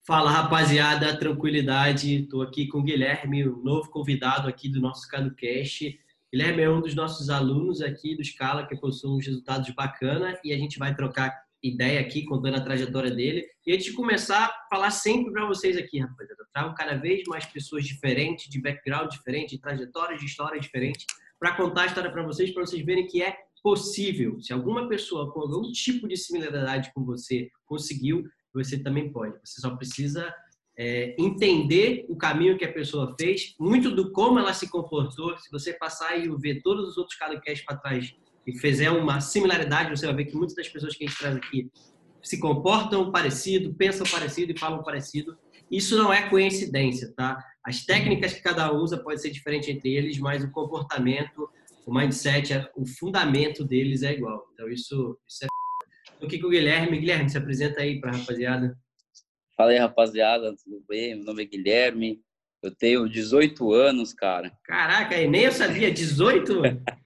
Fala, rapaziada, tranquilidade. Estou aqui com o Guilherme, o novo convidado aqui do nosso CadoCast. Guilherme é um dos nossos alunos aqui do Scala, que possui uns resultados bacana e a gente vai trocar ideia aqui, contando a trajetória dele. E antes de começar, falar sempre para vocês aqui, rapaziada. Eu trago cada vez mais pessoas diferentes, de background diferente, de trajetórias, de histórias diferentes, para contar a história para vocês verem que é possível. Se alguma pessoa com algum tipo de similaridade com você conseguiu, você também pode. Você só precisa entender o caminho que a pessoa fez, muito do como ela se comportou. Se você passar e ver todos os outros CadoCast para trás e fizer uma similaridade, você vai ver que muitas das pessoas que a gente traz aqui se comportam parecido, pensam parecido e falam parecido. Isso não é coincidência, tá? As técnicas que cada um usa pode ser diferente entre eles, mas o comportamento, o mindset, o fundamento deles é igual. Então, isso é. Estou aqui com o Guilherme. Guilherme, se apresenta aí para a rapaziada. Fala aí, rapaziada, tudo bem? Meu nome é Guilherme, eu tenho 18 anos, cara. Caraca, nem eu sabia, 18?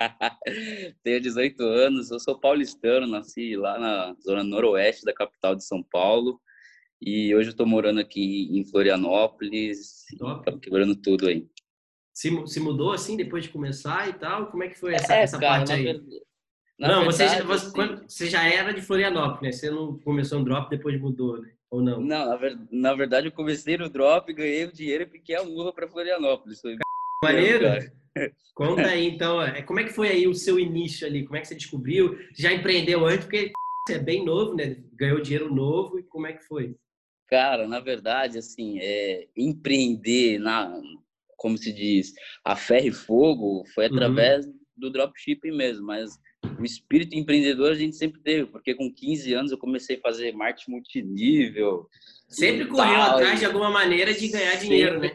Tenho 18 anos, eu sou paulistano, nasci lá na zona noroeste da capital de São Paulo e hoje eu tô morando aqui em Florianópolis, Top. quebrando tudo aí. Se mudou assim depois de começar e tal? Como é que foi essa Cara, parte aí? na Não, verdade, assim, você já era de Florianópolis, né? Você não começou um drop depois mudou, né? Ou não? não, na verdade eu comecei no drop, ganhei o dinheiro e fiquei a luva para Florianópolis, foi mesmo, Maneiro? cara. Conta aí, então, como é que foi aí o seu início ali? Como é que você descobriu? Já empreendeu antes? Porque você é bem novo, né? Ganhou dinheiro novo e como é que foi? Cara, na verdade, assim, empreender como se diz, a ferro e fogo foi Uhum. através do dropshipping mesmo, mas o espírito empreendedor a gente sempre teve, porque com 15 anos eu comecei a fazer marketing multinível Sempre e correu tal, atrás de e alguma maneira de ganhar dinheiro, sempre, né?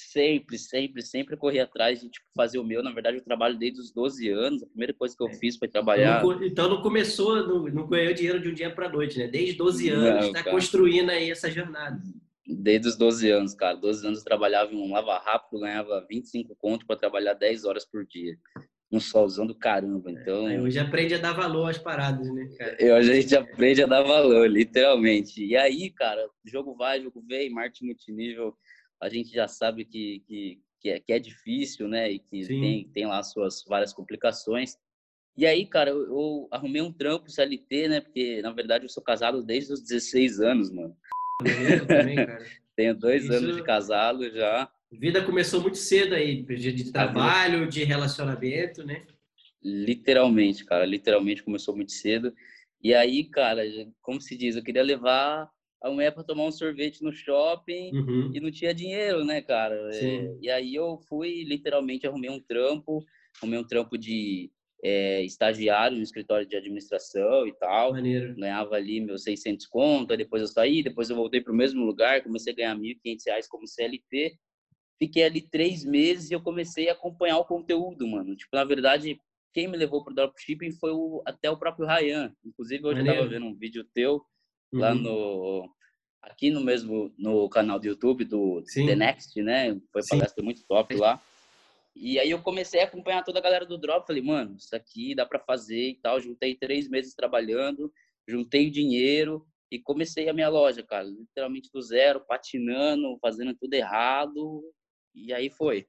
sempre corri atrás de, tipo, fazer o meu. Na verdade, eu trabalho desde os 12 anos, a primeira coisa que eu fiz foi Então não, trabalhar. então não começou, não ganhou dinheiro de um dia para a noite, né? Desde 12 anos Não, está cara. construindo aí essa jornada. Desde os 12 anos, cara. 12 anos eu trabalhava em um lava-rápido, ganhava 25 conto para trabalhar 10 horas por dia. Um solzão do caramba. Aí Então, hoje aprende a dar valor às paradas, né, cara? a gente aprende a dar valor, literalmente. E aí, cara, jogo vai, jogo vem, marketing multinível, a gente já sabe que é difícil, né? E que Sim. tem lá suas várias complicações. E aí, cara, eu arrumei um trampo CLT, né? Porque, na verdade, eu sou casado desde os 16 anos, mano. Maneiro também, cara. Tenho 2 anos de Isso, casado já. a vida começou muito cedo aí, de A vida trabalho, de relacionamento, né? Literalmente, cara, literalmente começou muito cedo. E aí, cara, como se diz, eu queria levar a mulher para tomar um sorvete no shopping e Uhum. não tinha dinheiro, né, cara? Sim. E aí eu fui, literalmente, arrumei um trampo de estagiário no escritório de administração e tal. Maneiro. Ganhava ali meus 600 conto, aí depois eu saí, depois eu voltei para o mesmo lugar, comecei a ganhar R$ 1.500 como CLT. Fiquei ali 3 meses e eu comecei a acompanhar o conteúdo, mano. Tipo, na verdade, quem me levou pro dropshipping foi até o próprio Ryan. Inclusive, hoje eu tava Maneiro. vendo um vídeo teu lá Uhum. aqui no canal do YouTube do The Sim. Next, né? Foi Sim. palestra muito top lá. E aí eu comecei a acompanhar toda a galera do drop. Falei, mano, isso aqui dá para fazer e tal. Juntei 3 meses trabalhando, juntei dinheiro e comecei a minha loja, cara. Literalmente do zero, patinando, fazendo tudo errado. E aí foi.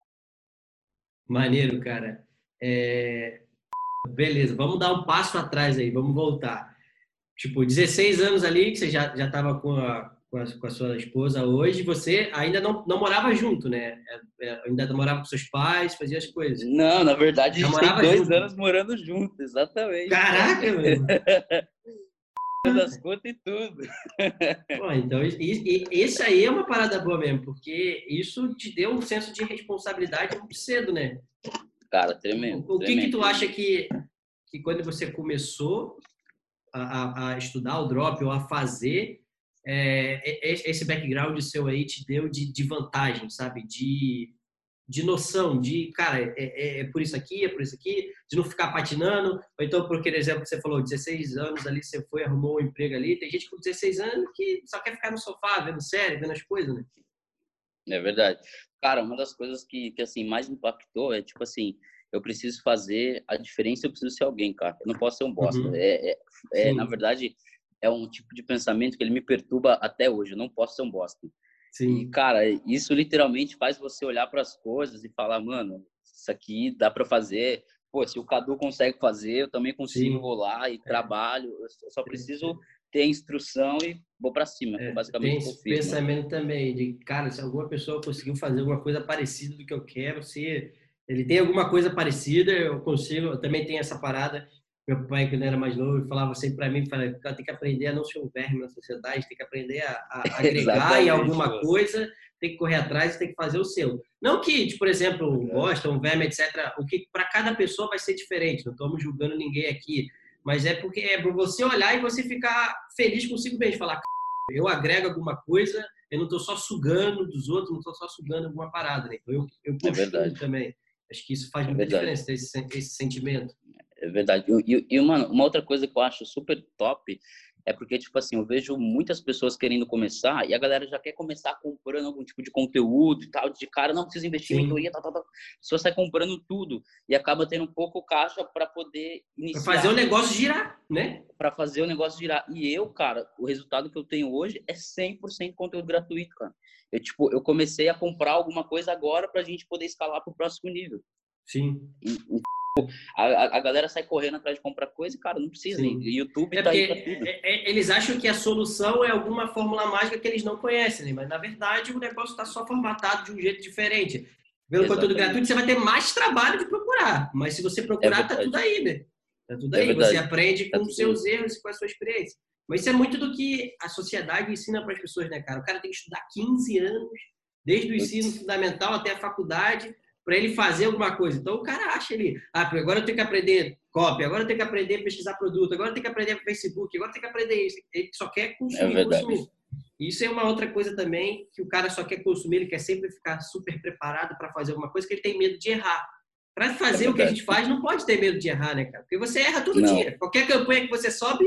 Maneiro, cara. Beleza, vamos dar um passo atrás aí, vamos voltar. Tipo, 16 anos ali, que você já estava com a sua esposa hoje, você ainda não morava junto, né? Ainda morava com seus pais, fazia as coisas. Não, na verdade, a Já gente tem morava 2 anos junto. morando junto, exatamente, cara. Caraca, mano. Das contas e tudo. Pô, então, esse aí é uma parada boa mesmo, porque isso te deu um senso de responsabilidade muito cedo, né? Cara, tremendo, O que tremendo. tu acha que quando você começou a estudar o drop ou a fazer, esse background seu aí te deu de vantagem, sabe? De noção, cara, é por isso aqui, de não ficar patinando, ou então, por aquele exemplo que você falou, 16 anos ali, você foi, arrumou um emprego ali, tem gente com 16 anos que só quer ficar no sofá, vendo série, vendo as coisas, né? É verdade. Cara, uma das coisas que assim, mais me impactou é, tipo assim, eu preciso fazer a diferença, eu preciso ser alguém, cara. Eu não posso ser um bosta. Uhum. Na Sim, verdade, é um tipo de pensamento que ele me perturba até hoje. Eu não posso ser um bosta. Sim. E, cara, isso literalmente faz você olhar para as coisas e falar, mano, isso aqui dá para fazer. Pô, se o Cadu consegue fazer, eu também consigo, Sim. vou lá e trabalho. Eu só preciso ter instrução e vou para cima. Foi basicamente Tem o que eu esse fiz, mano. pensamento também de, cara, se alguma pessoa conseguiu fazer alguma coisa parecida do que eu quero, se ele tem alguma coisa parecida, eu consigo. Eu também tenho essa parada. Meu pai, quando era mais novo, falava sempre para mim, falava, tem que aprender a não ser um verme na sociedade, tem que aprender a agregar em Exatamente, alguma mano. coisa, tem que correr atrás, tem que fazer o seu. Não que, tipo, por exemplo, um bosta, um verme, etc. O que para cada pessoa vai ser diferente. Não estamos julgando ninguém aqui, mas é porque é para você olhar e você ficar feliz consigo mesmo, falar, eu agrego alguma coisa, eu não estou só sugando dos outros, não estou só sugando alguma parada, né? Então eu É construo verdade, também. Acho que isso faz é muita verdade. diferença, esse sentimento. É verdade. Mano, uma outra coisa que eu acho super top é porque, tipo assim, eu vejo muitas pessoas querendo começar e a galera já quer começar comprando algum tipo de conteúdo e tal, de cara, não precisa investir em Sim. mentoria, tal, tal, tal. Só sai comprando tudo e acaba tendo um pouco caixa para poder Para fazer o iniciar, negócio girar, né? para fazer o negócio girar. E eu, cara, o resultado que eu tenho hoje é 100% conteúdo gratuito, cara. Eu comecei a comprar alguma coisa agora pra gente poder escalar pro próximo nível. Sim. A galera sai correndo atrás de comprar coisa e, cara, não precisa. O Sim. YouTube É tá porque aí pra tudo. eles acham que a solução é alguma fórmula mágica que eles não conhecem, né? Mas na verdade o negócio está só formatado de um jeito diferente. Pelo conteúdo gratuito, você Exatamente. vai ter mais trabalho de procurar. Mas se você É procurar, tá tudo verdade. aí, né? Tá tudo É aí. Você verdade. aprende Tá com os tudo aí. seus erros e com a sua experiência. Mas isso é muito do que a sociedade ensina para as pessoas, né, cara? O cara tem que estudar 15 anos, desde o ensino Putz, fundamental até a faculdade, para ele fazer alguma coisa. Então o cara acha ali, agora eu tenho que aprender copy, agora eu tenho que aprender a pesquisar produto, agora eu tenho que aprender Facebook, agora eu tenho que aprender isso. Ele só quer é consumir, consumir. verdade. Isso é uma outra coisa também, que o cara só quer consumir, ele quer sempre ficar super preparado para fazer alguma coisa, que ele tem medo de errar. Para É fazer o que a gente verdade. faz, não pode ter medo de errar, né, cara? Porque você erra todo Não, dia. Qualquer campanha que você sobe,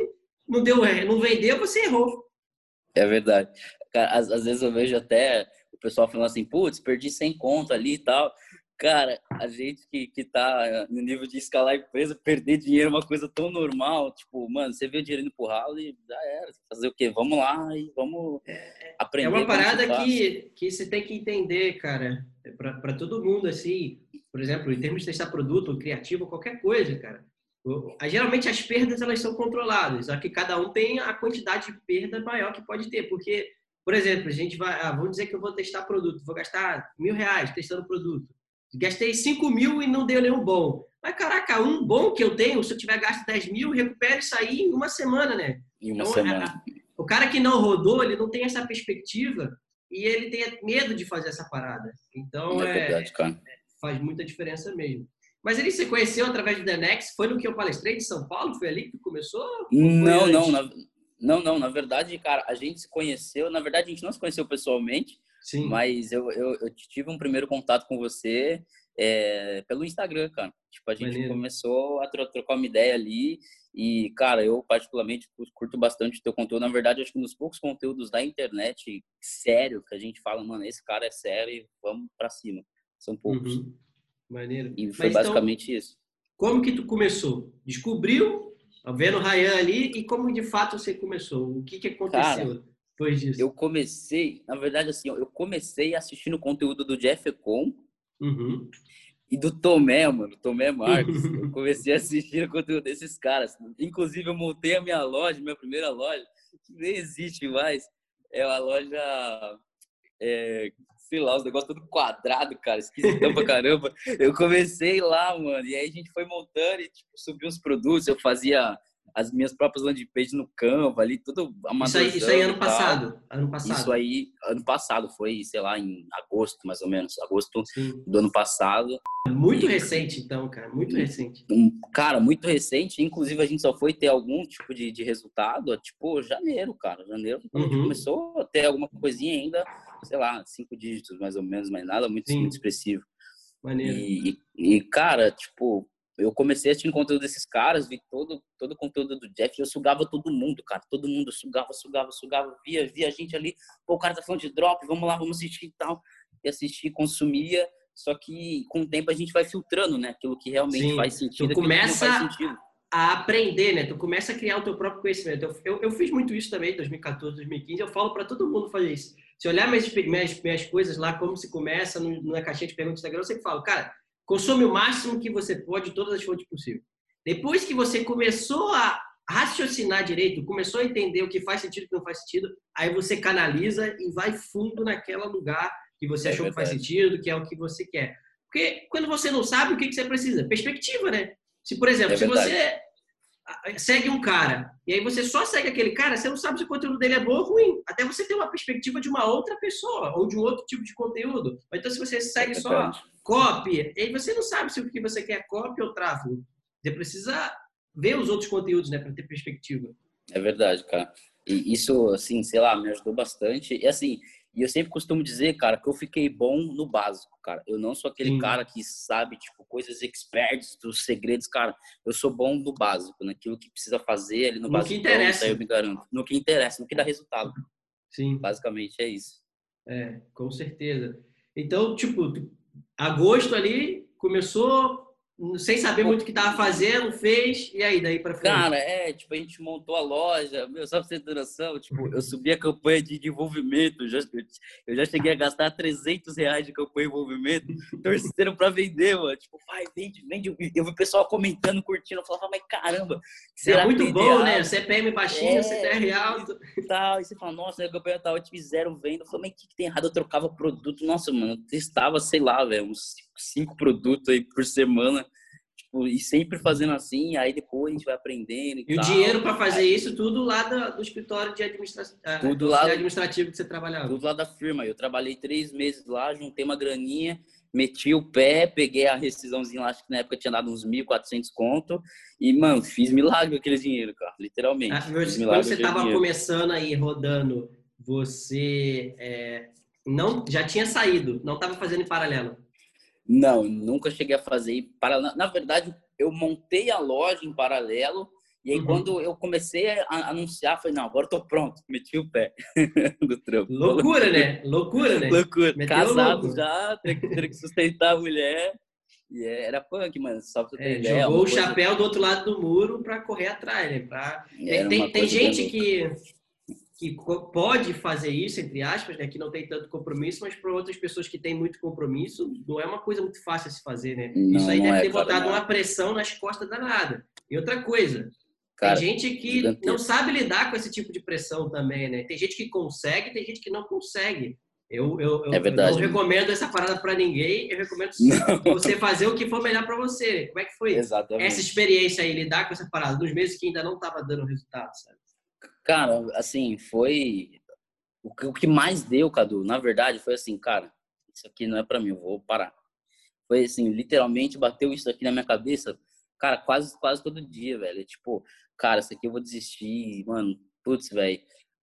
não vendeu, você errou. é verdade. Cara, às vezes eu vejo até o pessoal falando assim, putz, perdi 100 conto ali e tal. Cara, a gente que tá no nível de escalar a empresa, perder dinheiro é uma coisa tão normal. Tipo, mano, você vê o dinheiro indo pro ralo e já era. Fazer o quê? Vamos lá e vamos É aprender uma como se parada faz. que você tem que entender, cara, para todo mundo, assim, por exemplo, em termos de testar produto, criativo, qualquer coisa, cara. Geralmente as perdas elas são controladas, só que cada um tem a quantidade de perda maior que pode ter, porque, por exemplo, a gente vai, vamos dizer que eu vou testar produto, vou gastar R$ 1.000 testando produto, gastei 5.000 e não deu nenhum bom. Mas caraca, um bom que eu tenho, se eu tiver gasto 10.000, recupero isso aí em uma semana, né? Em uma Então, semana. o cara que não rodou, ele não tem essa perspectiva e ele tem medo de fazer essa parada. Então, É verdade, cara. faz muita diferença mesmo. Mas ele se conheceu através do The Next? Foi no que eu palestrei de São Paulo? Foi ali que tu começou? Ou foi Não, não, antes? não. Na verdade, cara, a gente se conheceu. Na verdade, a gente não se conheceu pessoalmente, Sim, mas eu tive um primeiro contato com você pelo Instagram, cara. Tipo, a gente maneiro. começou a trocar uma ideia ali. E, cara, eu particularmente curto bastante o teu conteúdo. Na verdade, acho que nos poucos conteúdos da internet, sério, que a gente fala, mano, esse cara é sério e vamos pra cima. São poucos. Uhum, maneiro. E foi Mas então, basicamente isso. como que tu começou? Descobriu, vendo o Ryan ali, e como de fato você começou? O que Cara, aconteceu depois disso? eu comecei, na verdade, assim, eu comecei assistindo o conteúdo do Jeff Econ Uhum. e do Tomé, mano, Tomé Marques. Eu comecei a assistir o conteúdo desses caras. Inclusive, eu montei a minha loja, minha primeira loja, que nem existe mais. É uma loja, sei lá, os negócios todo quadrado, cara, esquisitão pra caramba. Eu comecei lá, mano, e aí a gente foi montando e, tipo, subiu os produtos. Eu fazia as minhas próprias landing pages no Canva ali, tudo Isso aí amadorzão e ano tal. passado. Ano Isso passado. aí, ano passado, foi, sei lá, em agosto, mais ou menos, agosto Sim. do ano passado. Muito E, recente, então, cara. Muito recente. cara, muito recente. Inclusive, a gente só foi ter algum tipo de resultado, tipo, janeiro, cara. Janeiro, quando a gente Uhum. começou a ter alguma coisinha ainda, sei lá, 5 dígitos, mais ou menos, mas nada muito, muito Sim. expressivo. Maneiro. Cara, tipo, eu comecei a assistir conteúdo desses caras, vi todo o conteúdo do Jeff, eu sugava todo mundo, cara. Todo mundo sugava, via a gente ali, pô, o cara tá falando de drop, vamos lá, vamos assistir e tal. E assistir, consumia, só que com o tempo a gente vai filtrando, né? Aquilo que realmente faz Sim. Tu sentido, aquilo que não começa faz sentido. a aprender, né? Tu começa a criar o teu próprio conhecimento. Eu fiz muito isso também, em 2014, 2015. Eu falo para todo mundo fazer isso. Se olhar minhas coisas lá, como se começa na caixinha de perguntas do Instagram, eu sempre falo, cara, consome o máximo que você pode de todas as fontes possíveis. Depois que você começou a raciocinar direito, começou a entender o que faz sentido e o que não faz sentido, aí você canaliza e vai fundo naquele lugar que você achou que faz sentido, que é o que você quer. Porque quando você não sabe, o que você precisa? Perspectiva, né? Se, por exemplo, se você segue um cara e aí você só segue aquele cara, você não sabe se o conteúdo dele é bom ou ruim. Até você ter uma perspectiva de uma outra pessoa ou de um outro tipo de conteúdo. Ou então, se você segue só copy, aí você não sabe se o que você quer é copy ou tráfego. Você precisa ver os outros conteúdos, né, para ter perspectiva. É verdade, cara. E isso, assim, sei lá, me ajudou bastante. E assim, e eu sempre costumo dizer, cara, que eu fiquei bom no básico, cara. Eu não sou aquele cara que sabe, tipo, coisas experts dos segredos, cara. Eu sou bom no básico, naquilo que precisa fazer ali no básico. No que interessa. Aí eu me garanto. No que interessa, no que dá resultado. Sim. Basicamente é isso. É, com certeza. Então, tipo, agosto ali começou sem saber muito o que tava fazendo, fez, e aí, daí pra frente? Cara, tipo, a gente montou a loja, meu, só pra você ter noção, tipo, eu subi a campanha de envolvimento, eu já cheguei a gastar R$300 de campanha de envolvimento, torcendo pra vender, mano, tipo, vai, vende, vende, eu vi o pessoal comentando, curtindo, eu falava, mas caramba, será muito que bom, né? CPM baixinho, CTR alto. Tal, e você fala, nossa, a campanha tal, eu tive 0 venda, eu falei, mas o que tem errado? Eu trocava produto, nossa, mano, eu testava, sei lá, velho, uns 5 produtos aí por semana, e sempre fazendo assim, aí depois a gente vai aprendendo e tal. O dinheiro para fazer isso, tudo lá do escritório de tudo lá administrativo que você trabalhava? Tudo lá da firma. Eu trabalhei 3 meses lá, juntei uma graninha, meti o pé, peguei a rescisãozinha lá, acho que na época tinha dado uns 1.400 conto, e, mano, fiz milagre com aquele dinheiro, cara, literalmente. Fiz milagre. Quando você estava começando aí, rodando, você não já tinha saído, não estava fazendo em paralelo? Não, nunca cheguei a fazer em paralelo. Na verdade, eu montei a loja em paralelo, e aí quando eu comecei a anunciar, falei, não, agora eu tô pronto. Meti o pé do trampo. Loucura, né? Loucura, né? Loucura. Casado já, ter que sustentar a mulher. E era punk, mano, só pra você ter ideia. Jogou o chapéu do outro lado do muro para correr atrás, né? Tem gente que pode fazer isso, entre aspas, né? Que não tem tanto compromisso, mas para outras pessoas que têm muito compromisso, não é uma coisa muito fácil a se fazer, né? Não, isso aí deve ter botado uma pressão nas costas danada. E outra coisa, cara, tem gente que não sabe lidar com esse tipo de pressão também, né? Tem gente que consegue, tem gente que não consegue. Eu não recomendo essa parada para ninguém, eu recomendo você fazer o que for melhor para você. Como é que foi essa experiência aí, lidar com essa parada, nos meses que ainda não estava dando resultado, sabe? Cara, assim, foi... O que mais deu, Cadu, na verdade, foi assim, cara, isso aqui não é para mim, eu vou parar. Foi assim, literalmente bateu isso aqui na minha cabeça, cara, quase todo dia, velho. Tipo, cara, isso aqui eu vou desistir, mano, putz, velho.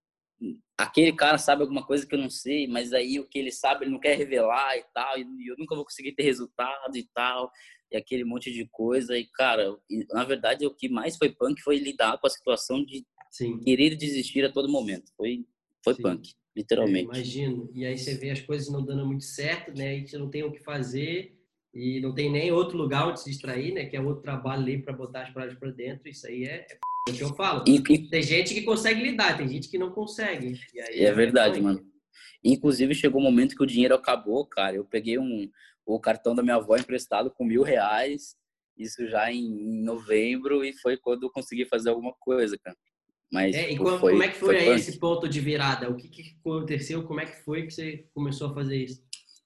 Aquele cara sabe alguma coisa que eu não sei, mas aí o que ele sabe ele não quer revelar e tal, e eu nunca vou conseguir ter resultado e tal, e aquele monte de coisa. E, cara, na verdade, o que mais foi punk foi lidar com a situação de querer desistir a todo momento. Foi punk, literalmente. Imagino. E aí você vê as coisas não dando muito certo, né? A gente não tem o que fazer e não tem nem outro lugar onde se distrair, né? Que é outro trabalho ali para botar as paradas para dentro. Isso aí é o que eu falo. Tem gente que consegue lidar, tem gente que não consegue. E aí é verdade, mano. Inclusive, chegou um momento que o dinheiro acabou, cara. Eu peguei o cartão da minha avó emprestado com R$1.000, isso já em novembro, e foi quando eu consegui fazer alguma coisa, cara. Mas, como é que foi aí esse ponto de virada? O que aconteceu? Como é que foi que você começou a fazer isso?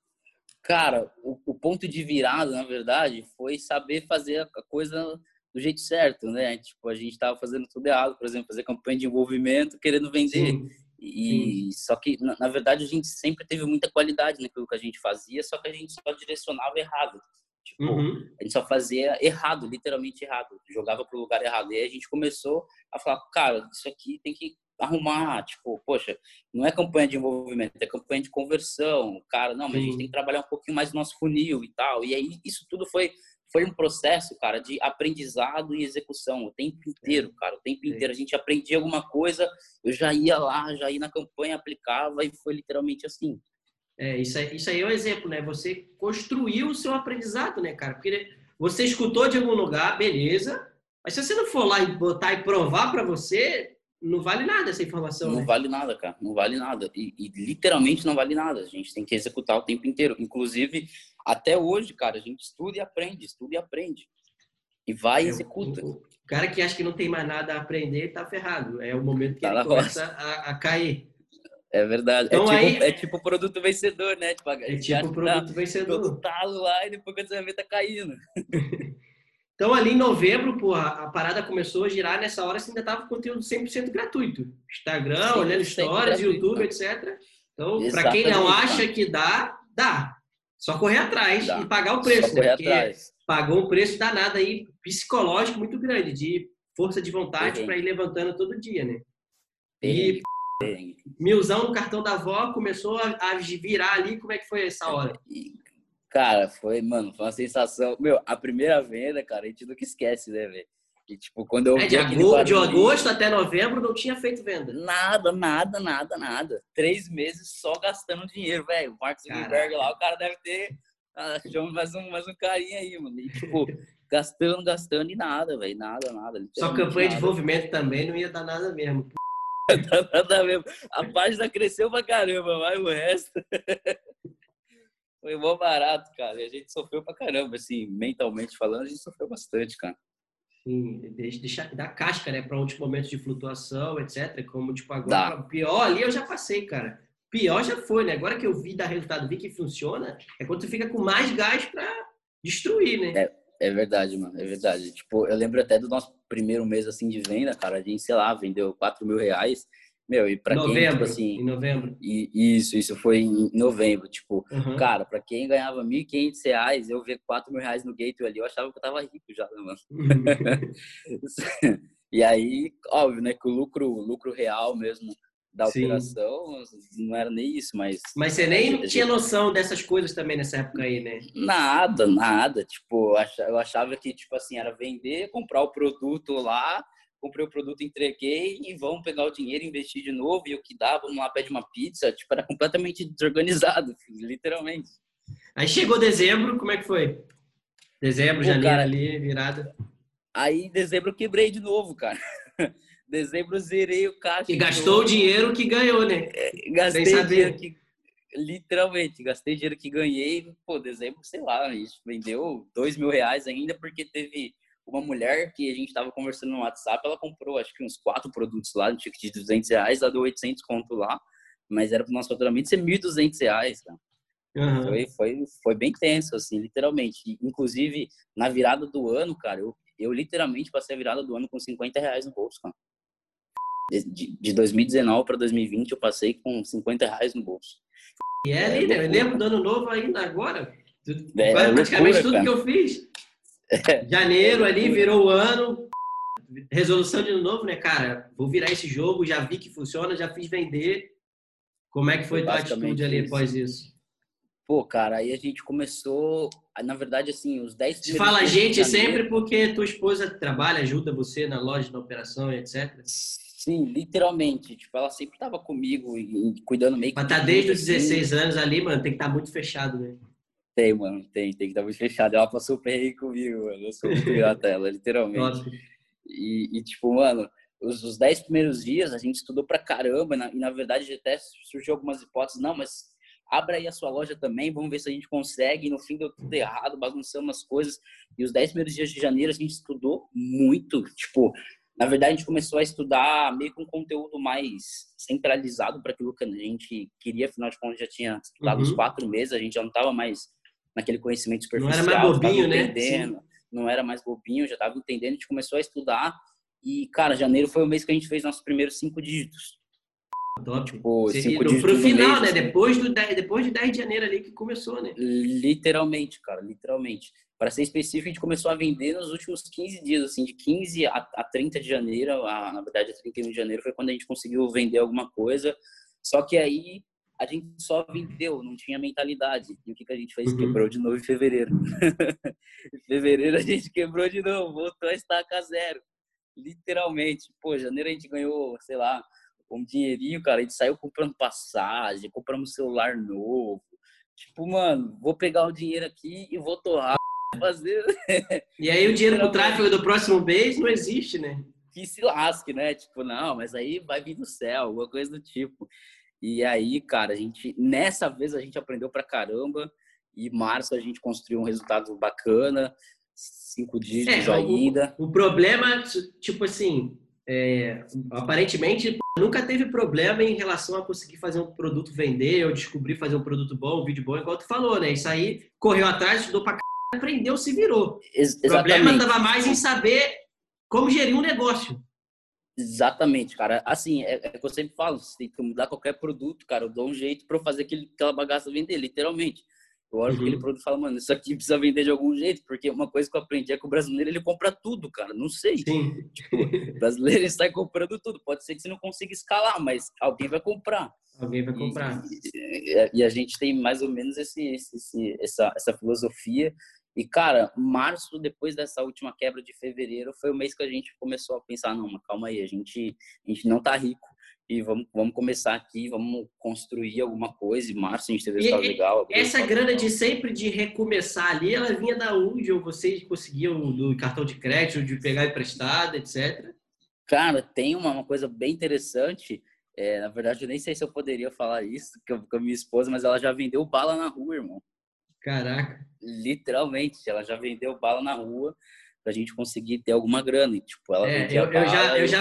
Cara, o ponto de virada, na verdade, foi saber fazer a coisa do jeito certo, né? Tipo, a gente tava fazendo tudo errado, por exemplo, fazer campanha de envolvimento, querendo vender. Só que, na verdade, a gente sempre teve muita qualidade naquilo que a gente fazia, só que a gente só direcionava errado. Tipo, a gente só fazia errado, literalmente errado. Jogava pro lugar errado. E aí a gente começou a falar, cara, isso aqui tem que arrumar. Tipo, poxa, não é campanha de envolvimento, é campanha de conversão. Cara, não, mas a gente tem que trabalhar um pouquinho mais no nosso funil e tal. E aí isso tudo foi um processo, cara, de aprendizado e execução o tempo inteiro, cara, o tempo inteiro. A gente aprendia alguma coisa, eu já ia lá, já ia na campanha, aplicava e foi literalmente assim. Isso aí é um exemplo, né? Você construiu o seu aprendizado, né, cara? Porque você escutou de algum lugar, beleza, Mas se você não for lá e botar e provar para você, não vale nada essa informação, Não né? vale nada, cara. Não vale nada. E literalmente não vale nada. A gente tem que executar o tempo inteiro. Inclusive, até hoje, cara, a gente estuda e aprende, estuda e aprende. E vai e É, executa. o cara que acha que não tem mais nada a aprender, tá ferrado. É o momento que Tá ele na começa roça. a cair. É verdade. Então É aí, tipo o produto vencedor, né? Tipo, a é gente tipo acha o que tá produto todo vencedor. talo lá e depois quando você vai ver tá caindo. Então, ali em novembro, pô, a parada começou a girar. Nessa hora, você ainda tava com conteúdo 100% gratuito. Instagram, olhando 100% stories, gratuito, YouTube, cara. etc. Então, para quem não Exatamente, acha cara. que dá, dá. Só correr atrás e Dá. pagar o Só preço, né? correr Porque atrás. pagou um preço danado aí, psicológico muito grande, de força de vontade para ir Perrengue. levantando todo dia, né? E Perrengue. Perrengue. milzão no cartão da avó começou a virar ali. Como é que foi essa hora? E, cara, mano, foi uma sensação. Meu, a primeira venda, cara, a gente nunca esquece, né, velho? E, tipo, quando eu É, vi aquele de agosto barulhinho, até novembro não tinha feito venda. nada, nada, nada, nada. 3 meses só gastando dinheiro, velho. O Mark Zuckerberg Caraca. lá, o cara deve ter achou mais um carinha aí, mano. E, tipo, gastando, gastando e nada, velho. Nada, nada, Só literalmente campanha de nada. desenvolvimento também não ia dar nada mesmo. Nada mesmo. A página cresceu pra caramba, mas o resto foi mó barato, cara. E a gente sofreu pra caramba, assim, mentalmente falando, a gente sofreu bastante, cara. Sim, deixa dar casca, né, para outros momentos de flutuação, etc. Como tipo agora, Dá. pior ali eu já passei, cara. Pior já foi, né? Agora que eu vi dar resultado, vi que funciona, é quando você fica com mais gás para destruir, né? É verdade, mano, é verdade. Tipo, eu lembro até do nosso primeiro mês, assim, de venda, cara, a gente, sei lá, vendeu R$ 4.000. Meu, e pra quem, tipo Em assim, novembro. isso foi em novembro, tipo, Uhum. cara, pra quem ganhava R$ 1.500, eu ver R$ 4.000 no Gateway ali, eu achava que eu tava rico já, né, mano? E aí, óbvio, né, que o lucro real mesmo da Sim. operação não era nem isso, mas Mas você a nem tinha gente, noção dessas coisas também nessa época aí, né? nada, nada. Tipo, eu achava que, tipo assim, era vender, comprar o produto lá, comprei o produto, entreguei e vamos pegar o dinheiro, investir de novo e o que dá, vamos lá, pede uma pizza. Tipo, era completamente desorganizado, literalmente. Aí chegou dezembro, como é que foi? Dezembro, Pô, janeiro cara, ali, virada. aí em dezembro eu quebrei de novo, cara. Dezembro eu zerei o E caixa de gastou o novo, dinheiro que ganhou, né? Sem gastei dinheiro saber. que, literalmente, gastei dinheiro que ganhei. Pô, dezembro, sei lá, a gente vendeu R$ 2.000 ainda, porque teve uma mulher que a gente tava conversando no WhatsApp, ela comprou acho que uns 4 produtos lá, no ticket de R$ 200, ela deu 800 conto lá, mas era pro nosso faturamento ser R$ 1.200, cara. Uhum. Foi bem tenso, assim, literalmente. Inclusive, na virada do ano, cara, eu literalmente passei a virada do ano com R$ 50 no bolso, cara. De 2019 para 2020, eu passei com R$ 50 no bolso. E é É ali, né? Eu loucura, lembro cara. do ano novo ainda agora. É Praticamente loucura, tudo que cara. eu fiz. É Janeiro ali loucura. virou o ano. Resolução de ano novo, né, cara? Vou virar esse jogo, já vi que funciona, já fiz vender. Como é que Foi foi tua atitude basicamente ali isso. após isso? Pô, cara, aí a gente começou, na verdade, assim, os 10 Se primeiros fala dias de gente sempre janeiro. porque tua esposa trabalha, ajuda você na loja, na operação, etc. Sim, literalmente. Tipo, ela sempre tava comigo e cuidando meio que Mas de tá desde tudo, os assim. 16 anos ali, mano, tem que estar muito fechado, né? Tem, mano, tem que estar muito fechado. Ela passou o perrengue comigo, mano. Eu sou muito grato a ela, literalmente. Top. Tipo, mano, os 10 primeiros dias a gente estudou pra caramba, na verdade até surgiu algumas hipóteses, não, mas abra aí a sua loja também, vamos ver se a gente consegue. E no fim deu tudo errado, bagunçamos as coisas. E os 10 primeiros dias de janeiro a gente estudou muito. Tipo, na verdade a gente começou a estudar meio com um conteúdo mais centralizado para aquilo que a gente queria, afinal de contas já tinha estudado uns Uhum. 4 meses, a gente já não estava mais naquele conhecimento Não era mais superficial, já estava bobinho, né? Sim. entendendo, não era mais bobinho, já estava entendendo, a gente começou a estudar e, cara, janeiro foi o mês que a gente fez nossos primeiros 5 dígitos. Top. Tipo, cinco Pro dígitos no final, mês, né? assim, Depois de 10 de janeiro ali que começou, né? literalmente, cara, literalmente. Para ser específico, a gente começou a vender nos últimos 15 dias, assim, de 15 a 30 de janeiro, na verdade, a 31 de janeiro foi quando a gente conseguiu vender alguma coisa. Só que aí a gente só vendeu, não tinha mentalidade. E o que a gente fez? Quebrou Uhum. de novo em fevereiro. Em fevereiro a gente quebrou de novo, voltou a estaca zero. Literalmente. Pô, janeiro a gente ganhou, sei lá, um dinheirinho, cara. A gente saiu comprando passagem, compramos um celular novo. Tipo, mano, vou pegar o dinheiro aqui e vou torrar. fazer. E aí o dinheiro pro tráfego do próximo mês não existe, né? Que se lasque, né? Tipo, não, mas aí vai vir do céu, alguma coisa do tipo. E aí, cara, nessa vez a gente aprendeu pra caramba. E em março a gente construiu um resultado bacana, 5 dígitos ainda. O problema, tipo assim, aparentemente nunca teve problema em relação a conseguir fazer um produto vender ou descobrir fazer um produto bom, um vídeo bom, igual tu falou, né? Isso aí correu atrás, estudou pra aprendeu, se virou. O problema Exatamente. estava mais em saber como gerir um negócio. Exatamente, cara. Assim, é que eu sempre falo, você tem que mudar qualquer produto, cara. Eu dou um jeito pra eu fazer aquela bagaça vender, literalmente. Eu olho para aquele produto e falo, mano, isso aqui precisa vender de algum jeito, porque uma coisa que eu aprendi é que o brasileiro, ele compra tudo, cara. Não sei. Sim. Tipo, o brasileiro está comprando tudo. Pode ser que você não consiga escalar, mas alguém vai comprar. Alguém vai comprar. E a gente tem mais ou menos essa filosofia. E, cara, março, depois dessa última quebra de fevereiro, foi o mês que a gente começou a pensar, não, mas calma aí, a gente não tá rico. E vamos começar aqui, vamos construir alguma coisa. Em março a gente teve resultado legal. Essa grana de sempre de recomeçar ali, ela vinha da onde? Ou vocês conseguiam do cartão de crédito, de pegar emprestado, etc? Cara, tem uma coisa bem interessante. Na verdade, eu nem sei se eu poderia falar isso com a minha esposa, mas ela já vendeu bala na rua, irmão. Caraca. Literalmente, ela já vendeu bala na rua pra gente conseguir ter alguma grana. E, tipo, ela vendia eu bala. Eu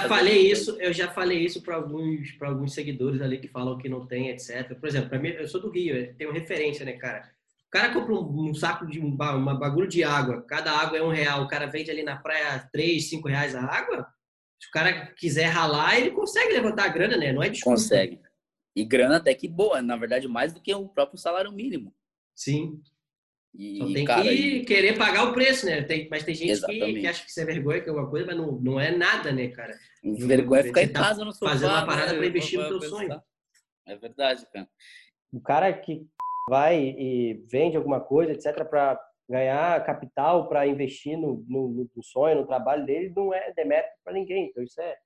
já falei isso para alguns seguidores ali que falam que não tem, etc. Por exemplo, para mim, eu sou do Rio, eu tenho referência, né, cara? O cara compra um saco de uma bagulho de água, cada água é R$ 1, o cara vende ali na praia 3, 5 reais a água. Se o cara quiser ralar, ele consegue levantar a grana, né? Não é desculpa. Consegue. E grana até que boa, na verdade, mais do que o próprio salário mínimo. Sim. E, Só tem cara, que querer pagar o preço, né? Mas tem gente que acha que isso é vergonha, que é uma coisa, mas não é nada, né, cara? Vergonha é ficar em tá casa no sofá, fazendo uma parada né? para investir no teu sonho. É verdade, cara. O cara que vai e vende alguma coisa, etc., para ganhar capital, para investir no sonho, no trabalho dele, não é demérito para ninguém. Então,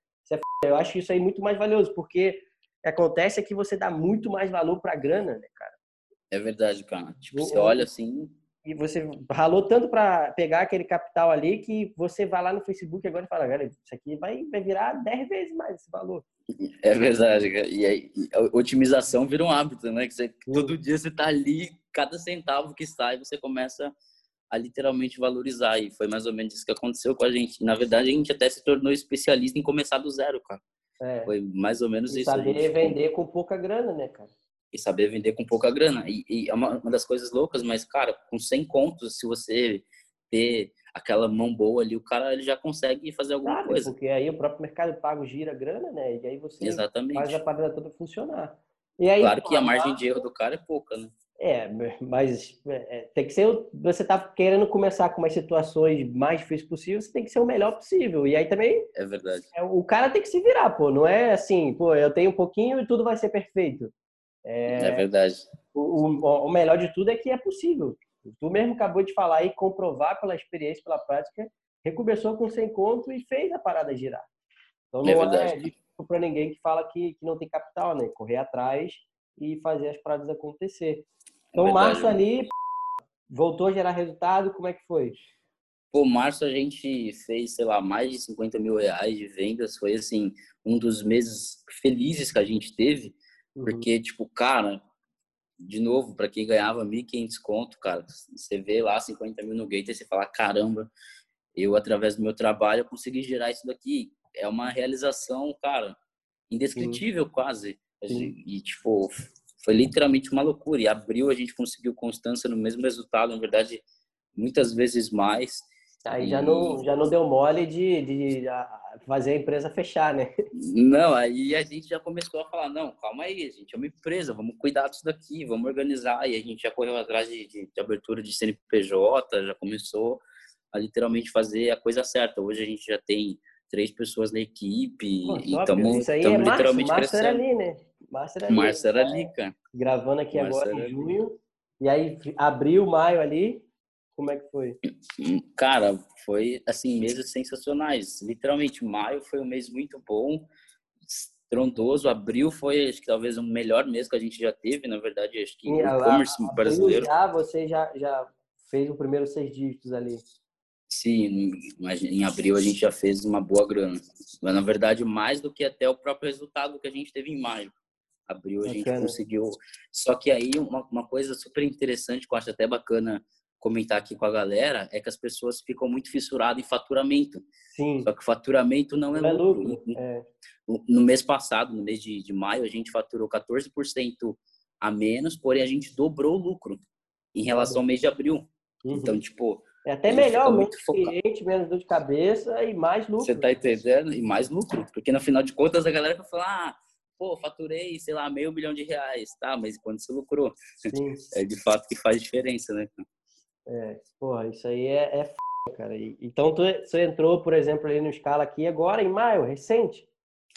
eu acho isso aí muito mais valioso, porque o que acontece é que você dá muito mais valor para a grana, né, cara? É verdade, cara. Tipo, você olha assim... E você ralou tanto para pegar aquele capital ali que você vai lá no Facebook agora e fala, galera, isso aqui vai virar 10 vezes mais esse valor. É verdade, cara. E aí, a otimização vira um hábito, né? Que todo dia você tá ali, cada centavo que sai, você começa a literalmente valorizar. E foi mais ou menos isso que aconteceu com a gente. Na verdade, a gente até se tornou especialista em começar do zero, cara. Foi mais ou menos isso. Saber vender com pouca grana, né, cara? E saber vender com pouca grana. E é uma das coisas loucas, mas, cara, com 100 contos, se você ter aquela mão boa ali, o cara ele já consegue fazer alguma coisa. Porque aí o próprio Mercado Pago gira a grana, né? E aí você Exatamente. faz a parada toda funcionar. E aí, claro que a margem de erro do cara é pouca, né? Mas tem que ser... Você tá querendo começar com umas situações mais difíceis possíveis, você tem que ser o melhor possível. E aí também... É verdade. O cara tem que se virar, pô. Não é assim, pô, eu tenho um pouquinho e tudo vai ser perfeito. É verdade. O melhor de tudo é que é possível. Tu mesmo acabou de falar e comprovar pela experiência, pela prática, recomeçou com 100 conto e fez a parada girar. Então não é difícil para ninguém que fala que não tem capital, né? Correr atrás e fazer as paradas acontecer. Então março ali voltou a gerar resultado, como é que foi? Pô, março a gente fez, sei lá, mais de 50 mil reais de vendas. Foi, assim, um dos meses felizes que a gente teve. Porque, tipo, cara, de novo, para quem ganhava 1.500 conto, cara, você vê lá 50 mil no Gator e você fala, caramba, eu, através do meu trabalho, eu consegui gerar isso daqui. É uma realização, cara, indescritível quase. E, tipo, foi literalmente uma loucura. E abril a gente conseguiu constância no mesmo resultado, na verdade, muitas vezes mais. Aí já não deu mole de fazer a empresa fechar, né? Não, aí a gente já começou a falar, não, calma aí, a gente é uma empresa, vamos cuidar disso daqui, vamos organizar. E a gente já correu atrás de abertura de CNPJ, já começou a literalmente fazer a coisa certa. Hoje a gente já tem 3 pessoas na equipe e estamos literalmente Março crescendo. Era ali, né? Março era ali, cara. Gravando aqui agora em junho. E aí, abril, maio ali, como é que foi? Cara, foi, assim, meses sensacionais. Literalmente, maio foi um mês muito bom, estrondoso. Abril foi, acho que talvez o melhor mês que a gente já teve, na verdade, acho que o e-commerce brasileiro. Você já fez o primeiro 6 dígitos ali. Sim, em abril a gente já fez uma boa grana. Mas, na verdade, mais do que até o próprio resultado que a gente teve em maio. Abril a gente conseguiu. Só que aí uma coisa super interessante, que eu acho até bacana comentar aqui com a galera, é que as pessoas ficam muito fissuradas em faturamento. Sim. Só que faturamento não é lucro. No mês passado, no mês de maio, a gente faturou 14% a menos, porém a gente dobrou o lucro em relação ao mês de abril. Então, tipo... É até melhor, menos cliente, menos dor de cabeça e mais lucro. Você tá entendendo? E mais lucro. Porque, no final de contas, a galera vai falar, pô, faturei, sei lá, R$500 mil, tá? Mas quando você lucrou? Sim. É de fato que faz diferença, né? Porra, isso aí é cara. Então, você entrou, por exemplo, ali no Scala aqui agora, em maio, recente.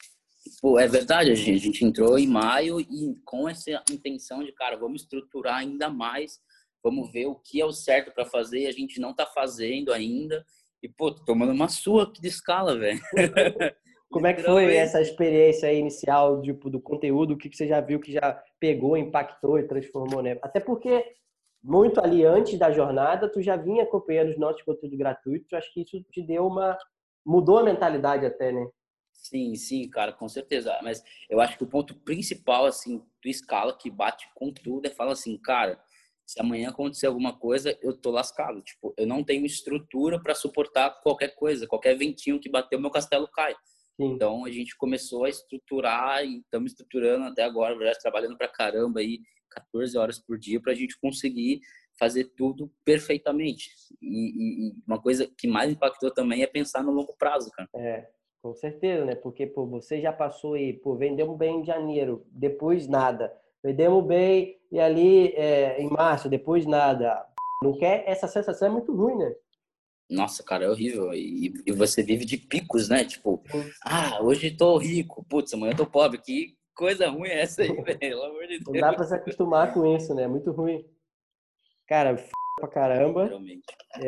Pô, é verdade, a gente entrou em maio e com essa intenção de, cara, vamos estruturar ainda mais, vamos ver o que é o certo para fazer e a gente não tá fazendo ainda. E, pô, tô tomando uma sua aqui de Scala, velho. Como é que foi essa experiência aí inicial, tipo, do conteúdo? O que você já viu que já pegou, impactou e transformou, né? Até porque, muito ali antes da jornada, tu já vinha acompanhando os nossos conteúdos gratuitos. Acho que isso te deu mudou a mentalidade até, né? Sim, cara, com certeza. Mas eu acho que o ponto principal, assim, do Scala, que bate com tudo, é falar assim, cara, se amanhã acontecer alguma coisa, eu tô lascado. Tipo, eu não tenho estrutura para suportar qualquer coisa, qualquer ventinho que bater, o meu castelo cai. Sim. Então, a gente começou a estruturar e estamos estruturando até agora, já trabalhando pra caramba aí, 14 horas por dia, pra gente conseguir fazer tudo perfeitamente. E uma coisa que mais impactou também é pensar no longo prazo, cara. Com certeza, né? Porque, pô, você já passou aí, pô, vendemos bem em janeiro, depois nada. Vendemos bem e ali em março, depois nada. Não quer? Essa sensação é muito ruim, né? Nossa, cara, é horrível. E você vive de picos, né? Tipo, Sim. hoje tô rico, putz, amanhã tô pobre. Que coisa ruim é essa aí, velho? Pelo amor de Deus. Não dá pra se acostumar com isso, né? Muito ruim. Cara, pra caramba. Realmente.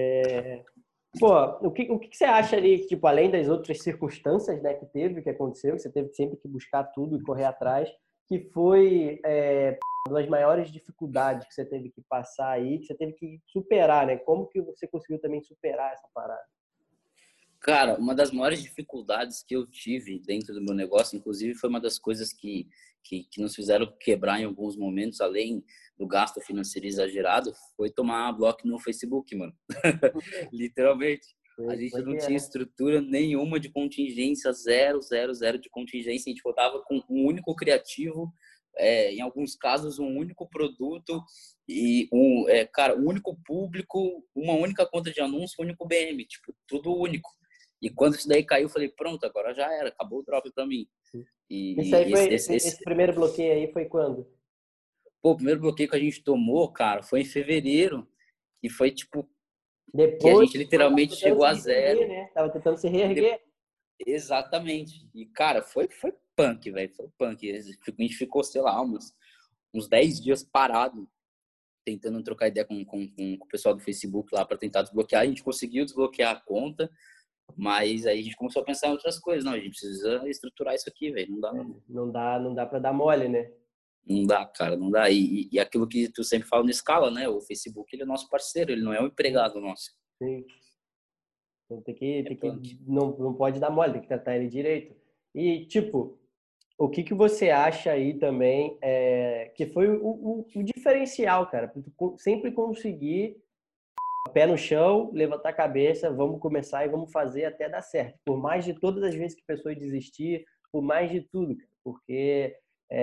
Pô, o que você acha ali, tipo, além das outras circunstâncias, né, que aconteceu, que você teve sempre que buscar tudo e correr atrás, que foi uma das maiores dificuldades que você teve que passar aí, que você teve que superar, né? Como que você conseguiu também superar essa parada? Cara, uma das maiores dificuldades que eu tive dentro do meu negócio, inclusive, foi uma das coisas que nos fizeram quebrar em alguns momentos, além do gasto financeiro exagerado, foi tomar bloco no Facebook, mano. Literalmente. A gente não tinha estrutura nenhuma de contingência, zero de contingência. A gente contava com um único criativo, em alguns casos, um único produto e um único público, uma única conta de anúncio, um único BM, tipo, tudo único. E quando isso daí caiu, eu falei, pronto, agora já era, acabou o drop pra mim. Isso aí esse primeiro bloqueio aí foi quando? Pô, o primeiro bloqueio que a gente tomou, cara, foi em fevereiro. E foi, tipo, depois, que a gente literalmente chegou a zero. Né? Tava tentando se reerguer. Exatamente. E, cara, foi punk, velho. Foi punk. A gente ficou, sei lá, uns 10 dias parado, tentando trocar ideia com o pessoal do Facebook lá para tentar desbloquear. A gente conseguiu desbloquear a conta, mas aí a gente começou a pensar em outras coisas. Não, a gente precisa estruturar isso aqui, velho. Não dá, não dá para dar mole, né? Não dá, cara, não dá. E aquilo que tu sempre fala no Scala, né? O Facebook, ele é nosso parceiro, ele não é um empregado nosso. Sim. Então não pode dar mole, tem que tratar ele direito. E, tipo, o que você acha aí também que foi o diferencial, cara? Pra tu sempre conseguir pé no chão, levantar a cabeça, vamos começar e vamos fazer até dar certo. Por mais de todas as vezes que pessoas desistir, por mais de tudo, cara. Porque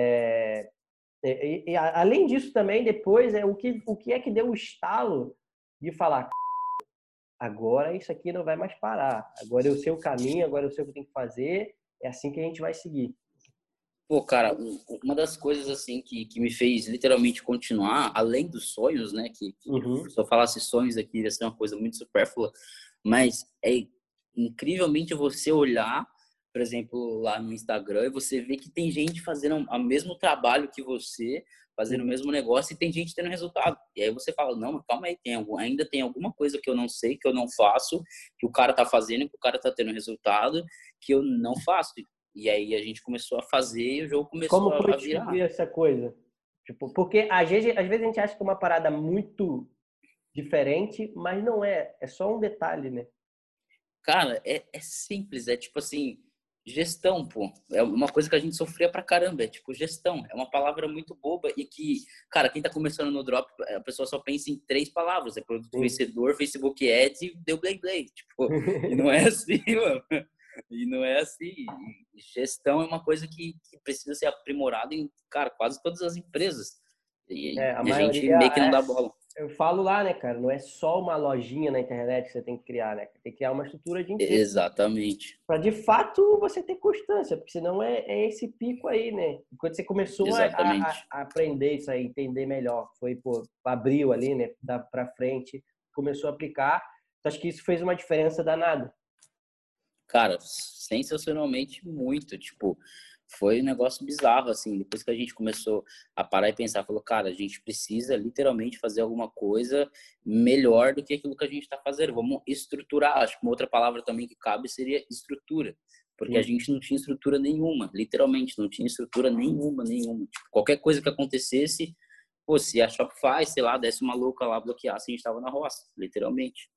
além disso também, depois, o que é que deu o estalo de falar agora isso aqui não vai mais parar. Agora eu sei o caminho, agora eu sei o que tem que fazer, é assim que a gente vai seguir. Pô, cara, uma das coisas, assim, que me fez literalmente continuar, além dos sonhos, né, se eu falasse sonhos aqui, ia ser uma coisa muito supérflua, mas é incrivelmente você olhar, por exemplo, lá no Instagram, e você ver que tem gente fazendo o mesmo trabalho que você, fazendo o mesmo negócio, e tem gente tendo resultado. E aí você fala, não, mas calma aí, ainda tem alguma coisa que eu não sei, que eu não faço, que o cara tá fazendo, que o cara tá tendo resultado, que eu não faço. E aí a gente começou a fazer e o jogo começou a virar. Como descobrir essa coisa? Tipo, porque às vezes a gente acha que é uma parada muito diferente, mas não é. É só um detalhe, né? Cara, é simples, é tipo assim, gestão, pô. É uma coisa que a gente sofria pra caramba, é tipo gestão. É uma palavra muito boba e que, cara, quem tá começando no Drop, a pessoa só pensa em 3 palavras, é produto vencedor, Facebook Ads e deu Blay Blay. Tipo, e não é assim, mano. E não é assim. E gestão é uma coisa que precisa ser aprimorada em, cara, quase todas as empresas. A E a gente maioria meio que não dá bola. eu falo lá, né, cara? Não é só uma lojinha na internet que você tem que criar, né? Tem que criar uma estrutura de empresa. Exatamente. Para de fato você ter constância, porque senão é esse pico aí, né? Quando você começou Exatamente. a aprender isso aí, entender melhor, foi por abril ali, né? Para frente, começou a aplicar. Então, acho que isso fez uma diferença danada. Cara, sensacionalmente muito, tipo, foi um negócio bizarro, assim, depois que a gente começou a parar e pensar, falou, cara, a gente precisa literalmente fazer alguma coisa melhor do que aquilo que a gente está fazendo, vamos estruturar, acho que uma outra palavra também que cabe seria estrutura, porque a gente não tinha estrutura nenhuma, literalmente, não tinha estrutura nenhuma, tipo, qualquer coisa que acontecesse, pô, se a Shopify, sei lá, desse uma louca lá, bloqueasse, a gente estava na roça, literalmente.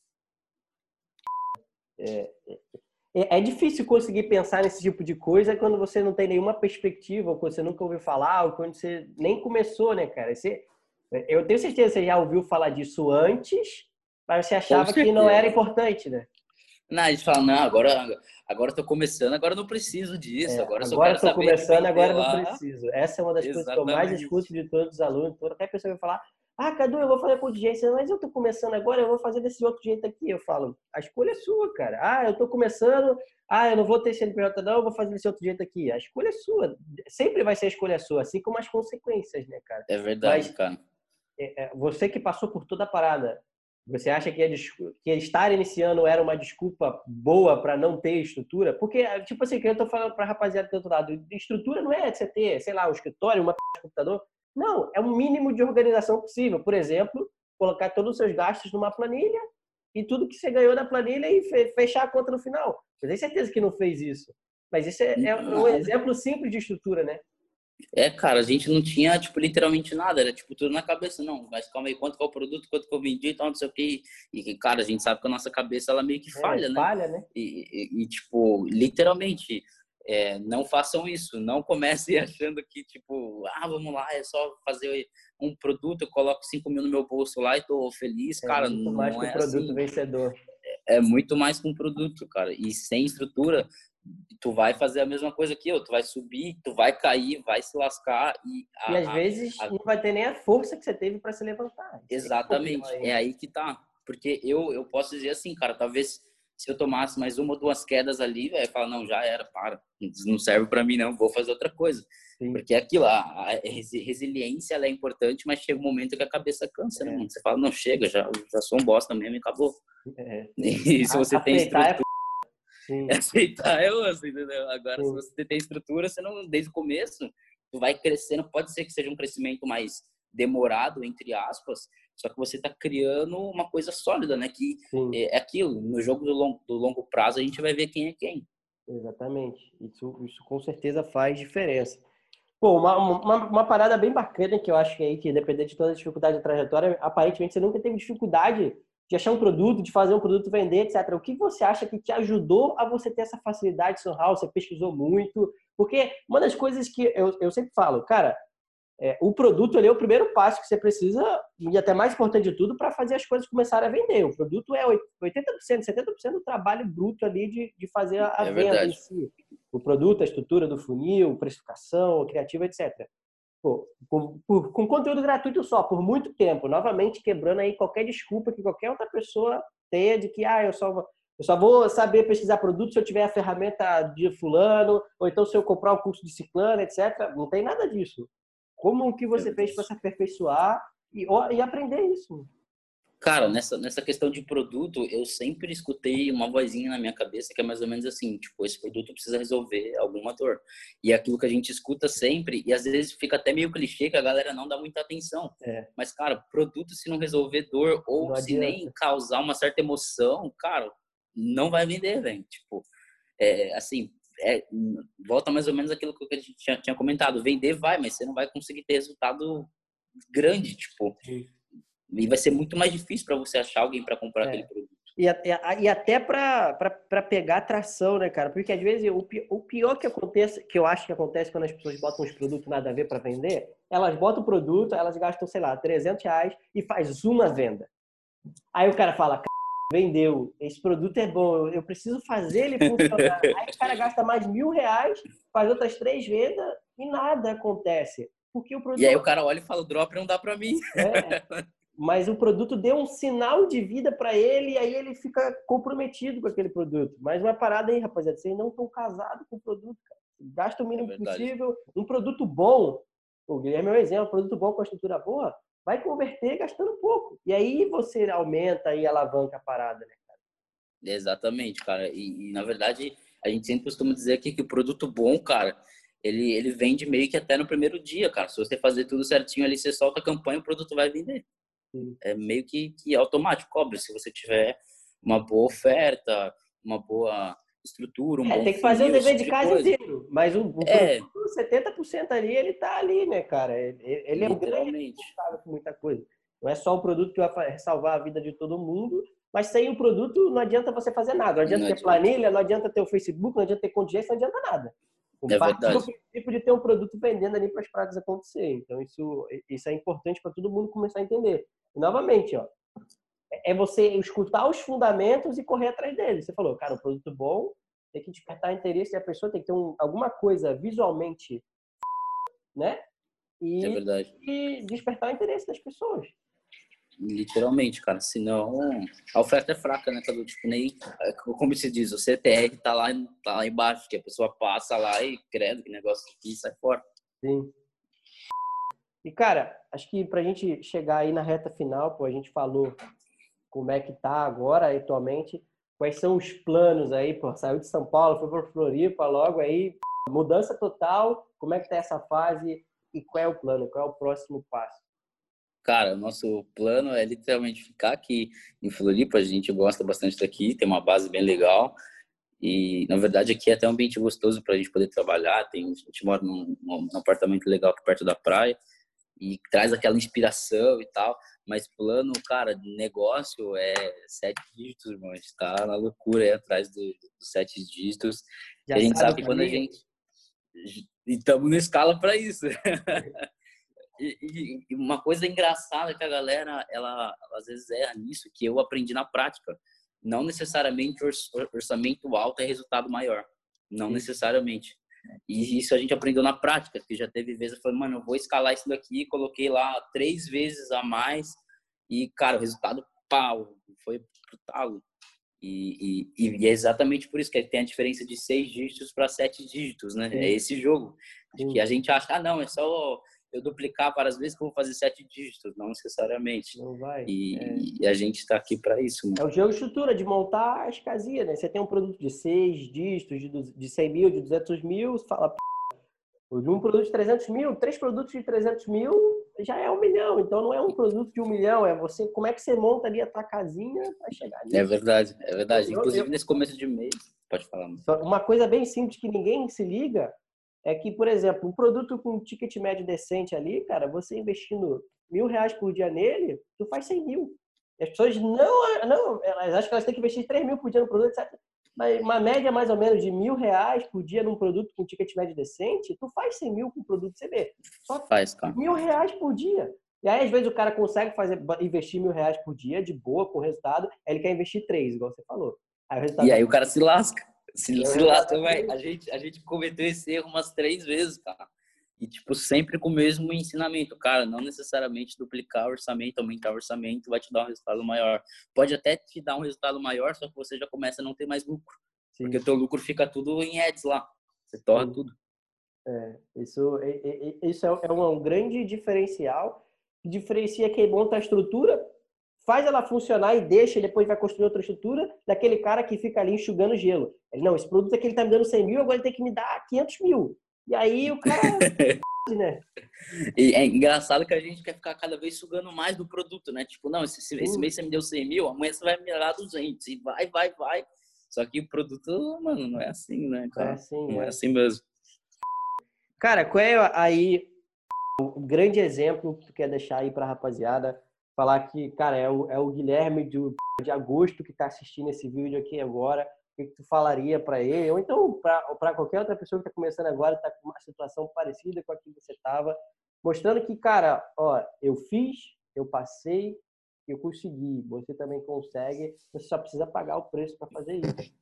É difícil conseguir pensar nesse tipo de coisa quando você não tem nenhuma perspectiva, ou quando você nunca ouviu falar, ou quando você nem começou, né, cara? Eu tenho certeza que você já ouviu falar disso antes, mas você achava que não era importante, né? Não, a gente fala, não, agora eu tô começando, agora eu não preciso disso, agora eu só Agora quero estou saber de começando, vender agora não lá. preciso. Essa é uma das coisas que eu mais escuto Exatamente. de todos os alunos. Toda pessoa vai falar, Cadu, eu vou fazer contingência, mas eu estou começando agora, eu vou fazer desse outro jeito aqui. Eu falo, a escolha é sua, cara. Eu estou começando, eu não vou ter CNPJ não, eu vou fazer desse outro jeito aqui. A escolha é sua. Sempre vai ser a escolha sua, assim como as consequências, né, cara? É verdade, Mas cara. você que passou por toda a parada, você acha que estar iniciando era uma desculpa boa para não ter estrutura? Porque, tipo assim, que eu tô falando para rapaziada do outro lado, estrutura não é você ter, sei lá, um escritório, uma computador. Não, é o mínimo de organização possível. Por exemplo, colocar todos os seus gastos numa planilha e tudo que você ganhou da planilha e fechar a conta no final. Eu tenho certeza que não fez isso. Mas isso é um Nada. exemplo simples de estrutura, né? Cara, a gente não tinha, tipo, literalmente nada, era, tipo, tudo na cabeça, não, mas calma aí, quanto que é o produto, quanto que eu vendi e tal, não sei o quê. E, cara, a gente sabe que a nossa cabeça, ela meio que falha, né? Falha, né? Tipo, literalmente, não façam isso, não comecem achando que, tipo, vamos lá, é só fazer um produto, eu coloco 5 mil no meu bolso lá e tô feliz, É cara, muito mais não que o é produto assim. vencedor. É muito mais que um produto, cara. E sem estrutura, tu vai fazer a mesma coisa que eu. Tu vai subir, tu vai cair, vai se lascar. E às vezes não vai ter nem a força que você teve para se levantar. Isso aí é o pior Exatamente. É ainda. aí que tá. Porque eu posso dizer assim, cara, talvez se eu tomasse mais uma ou duas quedas ali, velho, falar, não, já era, para. Não serve para mim, não. Vou fazer outra coisa. Sim. Porque é aquilo, a resiliência, ela é importante, mas chega um momento que a cabeça cansa, né, mano? Você fala, não, chega, já sou um bosta mesmo e acabou. E se você tem Aceitar estrutura, é sim, aceitar é osso, entendeu? Agora, se sim. você tem estrutura, você não, desde o começo, tu vai crescendo, pode ser que seja um crescimento mais demorado, entre aspas, só que você está criando uma coisa sólida, né? Que Sim, é aquilo, no jogo do longo prazo, a gente vai ver quem é quem. exatamente. Isso com certeza faz diferença. Pô, uma parada bem bacana que eu acho que aí, que independente de toda a dificuldade da trajetória, aparentemente você nunca teve dificuldade de achar um produto, de fazer um produto vender, etc. O que você acha que te ajudou a você ter essa facilidade, seu know-how? Você pesquisou muito? Porque uma das coisas que eu sempre falo, cara, o produto ali é o primeiro passo que você precisa, e até mais importante de tudo, para fazer as coisas começarem a vender. O produto é 80%, 70% do trabalho bruto ali de fazer a É venda em verdade. si. O produto, a estrutura do funil, precificação, criativa, etc. Pô, com conteúdo gratuito só, por muito tempo, novamente quebrando aí qualquer desculpa que qualquer outra pessoa tenha de que eu só vou saber pesquisar produto se eu tiver a ferramenta de fulano, ou então se eu comprar o curso de ciclano, etc. Não tem nada disso. Como que É você fez para verdade. se aperfeiçoar e aprender isso? Cara, nessa questão de produto, eu sempre escutei uma vozinha na minha cabeça que é mais ou menos assim, tipo, esse produto precisa resolver alguma dor. E é aquilo que a gente escuta sempre, e às vezes fica até meio clichê que a galera não dá muita atenção. É, Mas, cara, produto se não resolver dor ou não se nem adianta. causar uma certa emoção, cara, não vai vender, velho. Tipo, assim, volta mais ou menos aquilo que a gente tinha comentado. Vender vai, mas você não vai conseguir ter resultado grande, tipo. Sim. E vai ser muito mais difícil para você achar alguém para comprar aquele produto. E até para pegar tração, né, cara? Porque às vezes o pior que acontece, que eu acho que acontece quando as pessoas botam uns produtos nada a ver para vender, elas botam o produto, elas gastam, sei lá, R$300 e faz uma venda. Aí o cara fala, vendeu, esse produto é bom, eu preciso fazer ele funcionar. Aí o cara gasta mais R$1.000, faz outras 3 vendas e nada acontece. Porque o produto... E aí o cara olha e fala, o drop não dá para mim. Mas o produto deu um sinal de vida para ele e aí ele fica comprometido com aquele produto. Mas uma parada aí, rapaziada, vocês não estão casados com o produto, cara. Gasta o mínimo possível. Um produto bom, o Guilherme é um exemplo, um produto bom com a estrutura boa, vai converter gastando pouco. E aí você aumenta e alavanca a parada, né, cara? Exatamente, cara. E na verdade, a gente sempre costuma dizer aqui que o produto bom, cara, ele vende meio que até no primeiro dia, cara. Se você fazer tudo certinho ali, você solta a campanha, o produto vai vender. Sim. É meio que automático, óbvio. Se você tiver uma boa oferta, uma boa estrutura, um bom tem que fazer o dever de casa coisa. inteiro. Mas o produto, 70% ali, ele tá ali, né, cara? Ele é um grande responsável por muita coisa. Não é só o produto que vai salvar a vida de todo mundo, mas sem o produto não adianta você fazer nada. Não adianta ter planilha, não adianta ter o Facebook, não adianta ter conta de não adianta nada. Parte do princípio de ter um produto vendendo ali para as práticas acontecer. Então, isso é importante para todo mundo começar a entender. E, novamente, ó, é você escutar os fundamentos e correr atrás deles. Você falou, cara, um produto bom tem que despertar interesse da pessoa, tem que ter alguma coisa visualmente, né? E despertar o interesse das pessoas. Literalmente, cara. Senão, a oferta é fraca, né, Cadu? Tipo, nem, como se diz, o CTR tá lá embaixo, que a pessoa passa lá e credo, que negócio aqui, sai fora. Sim. E, cara, acho que pra gente chegar aí na reta final, pô, a gente falou como é que tá agora, atualmente, quais são os planos aí, pô, saiu de São Paulo, foi para Floripa, logo aí, mudança total, como é que tá essa fase e qual é o plano, qual é o próximo passo? Cara, o nosso plano é literalmente ficar aqui em Floripa, a gente gosta bastante daqui, tem uma base bem legal e, na verdade, aqui é até um ambiente gostoso pra gente poder trabalhar, a gente mora num apartamento legal aqui perto da praia e traz aquela inspiração e tal, mas plano, cara, de negócio é 7 dígitos, irmão, a gente tá na loucura aí atrás dos 7 dígitos, e a gente sabe que quando a gente... E estamos na escala para isso. E uma coisa engraçada que a galera, ela às vezes erra nisso, que eu aprendi na prática. Não necessariamente orçamento alto é resultado maior. Não necessariamente. E isso a gente aprendeu na prática, que já teve vezes eu falei, mano, eu vou escalar isso daqui, coloquei lá 3 vezes a mais e, cara, o resultado, pau, foi pro talo. E é exatamente por isso que tem a diferença de 6 dígitos para 7 dígitos, né? É esse jogo. Que a gente acha, não, é só eu duplicar várias vezes que eu vou fazer 7 dígitos. Não necessariamente. Não vai. E a gente está aqui para isso. Mano. É o jogo de estrutura, de montar as casinhas, né? Você tem um produto de 6 dígitos, de 100 mil, de 200 mil, você fala, de um produto de 300 mil, 3 produtos de 300 mil já é 1 milhão. Então não é um produto de 1 milhão, é você, como é que você monta ali a tua casinha para chegar nisso. É verdade, é verdade. Inclusive nesse começo de mês, pode falar. Mano. Uma coisa bem simples que ninguém se liga é que, por exemplo, um produto com um ticket médio decente ali, cara, você investindo R$1.000 por dia nele, tu faz 100 mil. E as pessoas elas acham que elas têm que investir 3 mil por dia no produto, etc. Mas uma média mais ou menos de R$1.000 por dia num produto com ticket médio decente, tu faz 100 mil com o produto CB. Só faz, cara. R$1.000 por dia. E aí, às vezes, o cara consegue investir R$1.000 por dia, de boa, com resultado, aí ele quer investir 3, igual você falou. E aí o cara se lasca. Se lasca, velho. A gente cometeu esse erro umas 3 vezes, cara. E, tipo, sempre com o mesmo ensinamento. Cara, não necessariamente duplicar o orçamento, aumentar o orçamento vai te dar um resultado maior. Pode até te dar um resultado maior, só que você já começa a não ter mais lucro. Sim. Porque o teu lucro fica tudo em ads lá. Você torra tudo. Isso é um grande diferencial. Que diferencia quem monta a estrutura, faz ela funcionar e deixa, e depois vai construir outra estrutura, daquele cara que fica ali enxugando gelo. Ele, não, esse produto aqui ele tá me dando 100 mil, agora ele tem que me dar 500 mil. E aí o cara... né? E é engraçado que a gente quer ficar cada vez sugando mais do produto, né? Tipo, não, esse mês você me deu 100 mil, amanhã você vai me dar 200. E vai. Só que o produto, mano, não é assim, né, cara? Não é assim mesmo. Cara, qual é aí o grande exemplo que tu quer deixar aí pra rapaziada, falar que, cara, é o Guilherme de agosto que está assistindo esse vídeo aqui agora. O que tu falaria para ele? Ou então para qualquer outra pessoa que está começando agora, está com uma situação parecida com a que você estava, mostrando que, cara, ó, eu fiz, eu passei, eu consegui. Você também consegue. Você só precisa pagar o preço para fazer isso.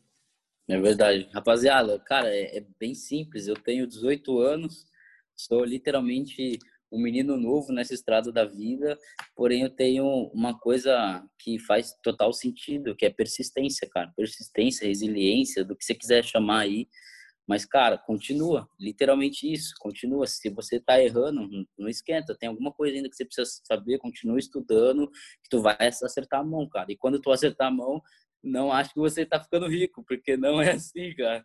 É verdade. Rapaziada, cara, é bem simples. Eu tenho 18 anos, sou literalmente um menino novo nessa estrada da vida, porém eu tenho uma coisa que faz total sentido, que é persistência, cara. Persistência, resiliência, do que você quiser chamar aí. Mas, cara, continua. Literalmente isso. Continua. Se você tá errando, não esquenta. Tem alguma coisa ainda que você precisa saber. Continua estudando, que tu vai acertar a mão, cara. E quando tu acertar a mão, não acho que você tá ficando rico, porque não é assim, cara.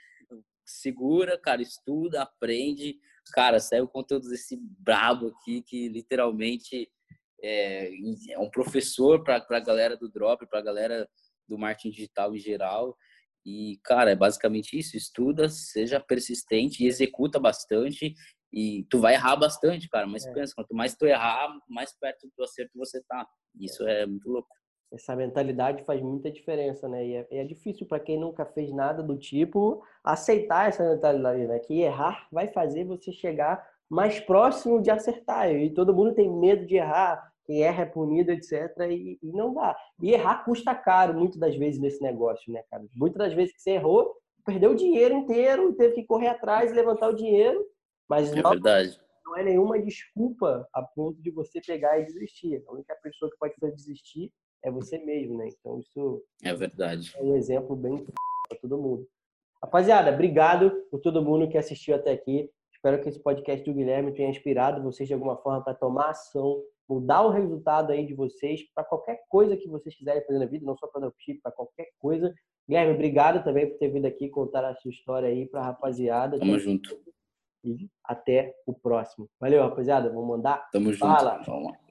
Segura, cara, estuda, aprende. Cara, sai o conteúdo desse brabo aqui, que literalmente é um professor para a galera do Drop, para a galera do marketing digital em geral. E, cara, é basicamente isso. Estuda, seja persistente e executa bastante. E tu vai errar bastante, cara. Mas pensa, quanto mais tu errar, mais perto do acerto você tá. Isso é muito louco. Essa mentalidade faz muita diferença, né? E é difícil para quem nunca fez nada do tipo aceitar essa mentalidade, né? Que errar vai fazer você chegar mais próximo de acertar. E todo mundo tem medo de errar. Quem erra é punido, etc. E não dá. E errar custa caro, muitas das vezes, nesse negócio, né, cara? Muitas das vezes que você errou, perdeu o dinheiro inteiro, teve que correr atrás e levantar o dinheiro. Mas É verdade. não é nenhuma desculpa a ponto de você pegar e desistir. A única pessoa que pode fazer desistir é você mesmo, né? Então isso é verdade. É um exemplo bem para todo mundo. Rapaziada, obrigado por todo mundo que assistiu até aqui. Espero que esse podcast do Guilherme tenha inspirado vocês de alguma forma para tomar ação, mudar o resultado aí de vocês para qualquer coisa que vocês quiserem fazer na vida, não só para dropship, para qualquer coisa. Guilherme, obrigado também por ter vindo aqui contar a sua história aí para a rapaziada. Tamo junto. E até o próximo. Valeu, rapaziada. Vamos mandar? Tamo junto. Fala! Vamos lá.